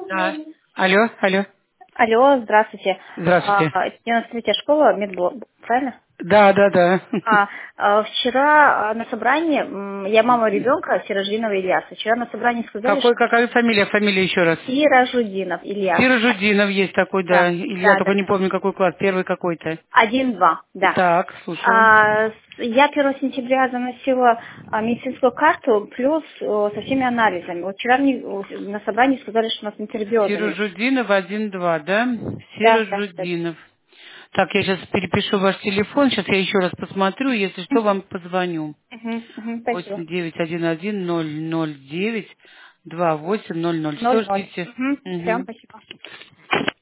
Да. Алло, алло. Алло, здравствуйте. Здравствуйте. 93-я школа, медблок, правильно? Да, да, да. Вчера на собрании, я мама ребенка Сираждинова Ильяса. Вчера на собрании сказали, что Какая фамилия? Фамилия еще раз. Сиражудинов Ильяс. Сиражудинов есть такой, да. Да, Илья, да, только да. не помню, какой класс. Первый какой-то. 1-2, да. Так, слушаю. Я 1 сентября заносила медицинскую карту плюс со всеми анализами. Вот вчера мне на собрании сказали, что у нас интербиозами. Сиражудинов 1-2, да? Да, да, да. Сиражудинов. Так, я сейчас перепишу ваш телефон. Сейчас я еще раз посмотрю. Если что, вам позвоню. Спасибо. 89110092800. Все, 0-0. ждите. Все, Мгм. спасибо.